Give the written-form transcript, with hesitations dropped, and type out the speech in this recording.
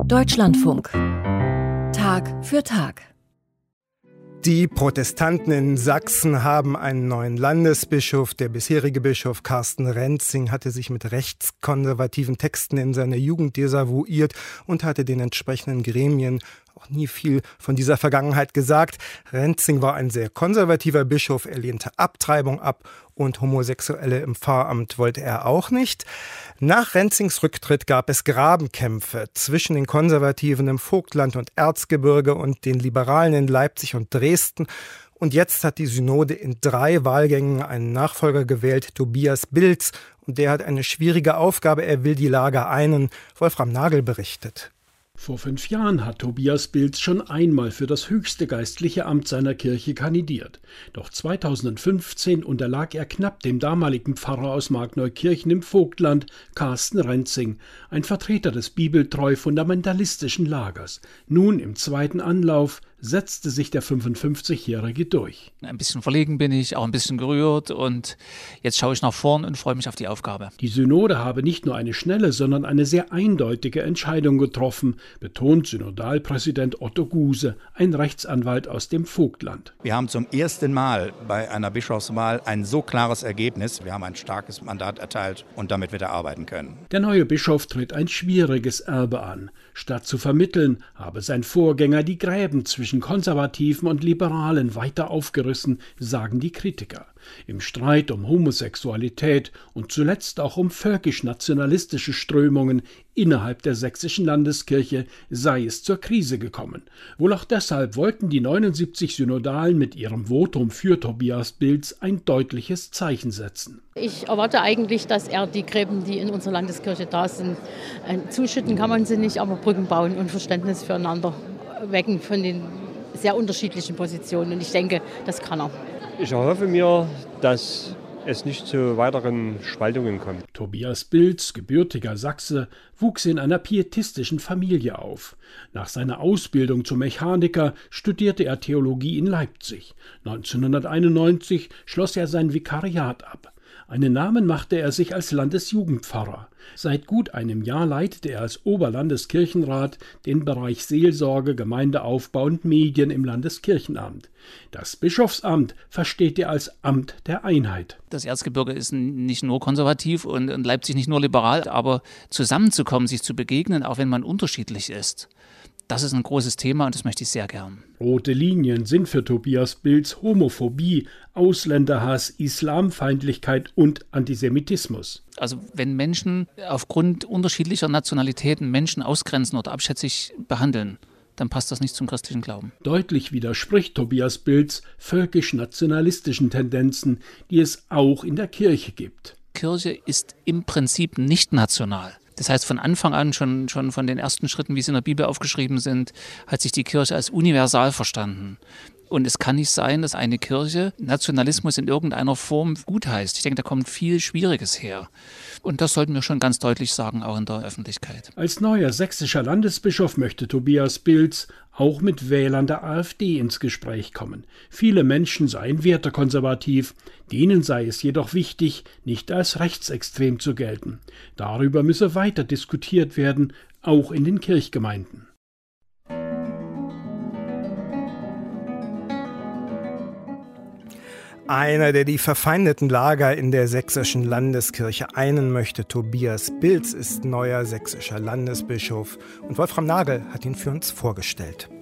Deutschlandfunk. Tag für Tag. Die Protestanten in Sachsen haben einen neuen Landesbischof. Der bisherige Bischof Carsten Rentzing hatte sich mit rechtskonservativen Texten in seiner Jugend desavouiert und hatte den entsprechenden Gremien auch nie viel von dieser Vergangenheit gesagt. Rentzing war ein sehr konservativer Bischof. Er lehnte Abtreibung ab und Homosexuelle im Pfarramt wollte er auch nicht. Nach Rentzings Rücktritt gab es Grabenkämpfe zwischen den Konservativen im Vogtland und Erzgebirge und den Liberalen in Leipzig und Dresden. Und jetzt hat die Synode in 3 Wahlgängen einen Nachfolger gewählt, Tobias Bilz. Und der hat eine schwierige Aufgabe. Er will die Lage einen. Wolfram Nagel berichtet. Vor 5 Jahren hat Tobias Bilz schon einmal für das höchste geistliche Amt seiner Kirche kandidiert. Doch 2015 unterlag er knapp dem damaligen Pfarrer aus Markneukirchen im Vogtland, Carsten Rentzing, ein Vertreter des bibeltreu-fundamentalistischen Lagers. Nun im zweiten Anlauf setzte sich der 55-Jährige durch. Ein bisschen verlegen bin ich, auch ein bisschen gerührt und jetzt schaue ich nach vorn und freue mich auf die Aufgabe. Die Synode habe nicht nur eine schnelle, sondern eine sehr eindeutige Entscheidung getroffen, betont Synodalpräsident Otto Guse, ein Rechtsanwalt aus dem Vogtland. Wir haben zum ersten Mal bei einer Bischofswahl ein so klares Ergebnis. Wir haben ein starkes Mandat erteilt und damit wird er arbeiten können. Der neue Bischof tritt ein schwieriges Erbe an. Statt zu vermitteln, habe sein Vorgänger die Gräben zwischen Konservativen und Liberalen weiter aufgerissen, sagen die Kritiker. Im Streit um Homosexualität und zuletzt auch um völkisch-nationalistische Strömungen innerhalb der sächsischen Landeskirche sei es zur Krise gekommen. Wohl auch deshalb wollten die 79 Synodalen mit ihrem Votum für Tobias Bilz ein deutliches Zeichen setzen. Ich erwarte eigentlich, dass er die Gräben, die in unserer Landeskirche da sind, zuschütten kann man sie nicht, aber Brücken bauen und Verständnis füreinander wecken von den sehr unterschiedlichen Positionen. Und ich denke, das kann er. Ich erhoffe mir, dass es nicht zu weiteren Spaltungen kommt. Tobias Bilz, gebürtiger Sachse, wuchs in einer pietistischen Familie auf. Nach seiner Ausbildung zum Mechaniker studierte er Theologie in Leipzig. 1991 schloss er sein Vikariat ab. Einen Namen machte er sich als Landesjugendpfarrer. Seit gut einem Jahr leitete er als Oberlandeskirchenrat den Bereich Seelsorge, Gemeindeaufbau und Medien im Landeskirchenamt. Das Bischofsamt versteht er als Amt der Einheit. Das Erzgebirge ist nicht nur konservativ und Leipzig nicht nur liberal, aber zusammenzukommen, sich zu begegnen, auch wenn man unterschiedlich ist. Das ist ein großes Thema und das möchte ich sehr gern. Rote Linien sind für Tobias Bilz Homophobie, Ausländerhass, Islamfeindlichkeit und Antisemitismus. Also wenn Menschen aufgrund unterschiedlicher Nationalitäten Menschen ausgrenzen oder abschätzig behandeln, dann passt das nicht zum christlichen Glauben. Deutlich widerspricht Tobias Bilz völkisch-nationalistischen Tendenzen, die es auch in der Kirche gibt. Kirche ist im Prinzip nicht national. Das heißt, von Anfang an, schon von den ersten Schritten, wie sie in der Bibel aufgeschrieben sind, hat sich die Kirche als universal verstanden. Und es kann nicht sein, dass eine Kirche Nationalismus in irgendeiner Form gutheißt. Ich denke, da kommt viel Schwieriges her. Und das sollten wir schon ganz deutlich sagen, auch in der Öffentlichkeit. Als neuer sächsischer Landesbischof möchte Tobias Bilz auch mit Wählern der AfD ins Gespräch kommen. Viele Menschen seien wertekonservativ, denen sei es jedoch wichtig, nicht als rechtsextrem zu gelten. Darüber müsse weiter diskutiert werden, auch in den Kirchgemeinden. Einer, der die verfeindeten Lager in der sächsischen Landeskirche einen möchte, Tobias Bilz, ist neuer sächsischer Landesbischof. Und Wolfram Nagel hat ihn für uns vorgestellt.